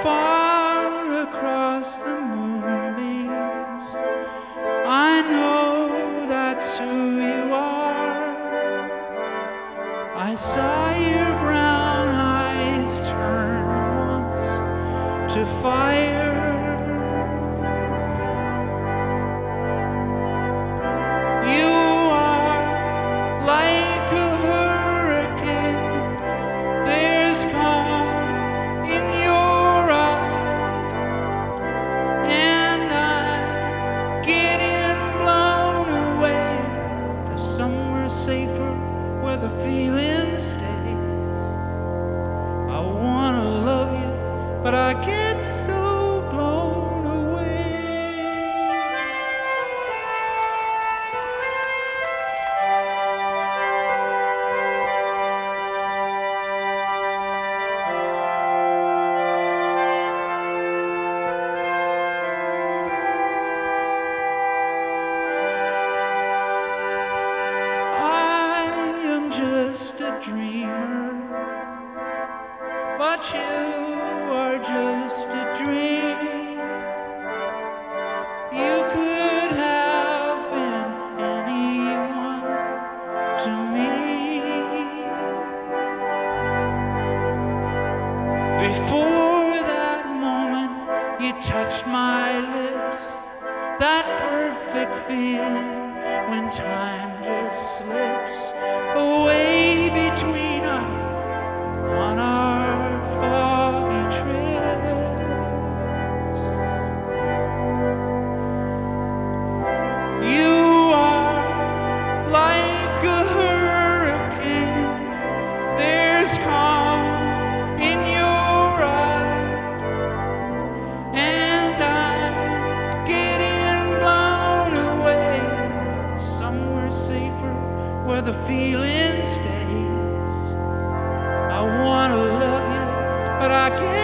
far across the moonbeams. I know that's who you are. I saw your brown eyes turn once to fire. You are like a hurricane. There's calm in your eyes, and I'm getting blown away to somewhere safer where the feeling stays. I wanna love you, but I get so blown away. I am just a dreamer, but you are just a dream. You could have been anyone to me. Before that moment you touched my lips, that perfect feeling when time just slips away between us on our foggy trips. You are like a hurricane. There's calm in your eyes, and I'm getting blown away somewhere safer where the feeling stays. I wanna love you, but I can't.